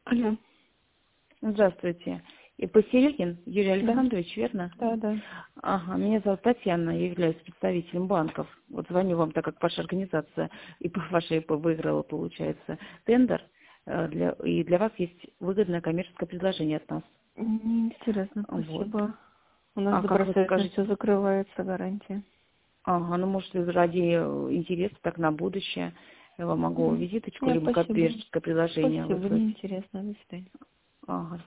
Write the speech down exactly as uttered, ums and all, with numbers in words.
Алло. Здравствуйте. И Посерегин Юрий Да. Александрович, верно? Да, да. Ага, меня зовут Татьяна, я являюсь представителем банков. Вот звоню вам, так как ваша организация и по вашей ИП выиграла, получается, тендер, э, для, и для вас есть выгодное коммерческое предложение от нас. Неинтересно, Вот. спасибо. У нас А как вы добросовестно скажете? все закрывается, гарантия. Ага, ну может ради э, интереса, так на будущее я вам могу Мгм. визиточку, Нет, либо спасибо. коммерческое предложение Спасибо, выслать. неинтересно. До свидания. Ага,